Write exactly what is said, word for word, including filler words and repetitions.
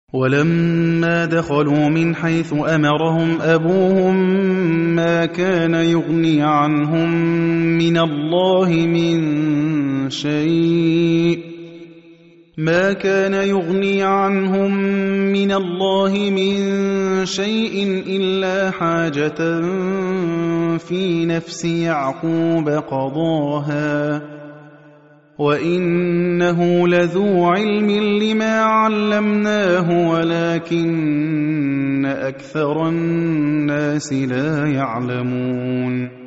وَلَمَّا دَخَلُوا مِنْ حَيْثُ أَمَرَهُمْ أَبُوهُم مَّا كَانَ يُغْنِي عَنْهُم مِّنَ اللَّهِ مِن شَيْءٍ مَا كَانَ يُغْنِي عَنْهُم مِّنَ اللَّهِ مِن شَيْءٍ إِلَّا حَاجَةً فِي نَفْسِ يَعْقُوبَ قَضَاهَا وَإِنَّهُ لَذُو عِلْمٍ لِّمَا عَلَّمْنَاهُ وَلَٰكِنَّ أَكْثَرَ النَّاسِ لَا يَعْلَمُونَ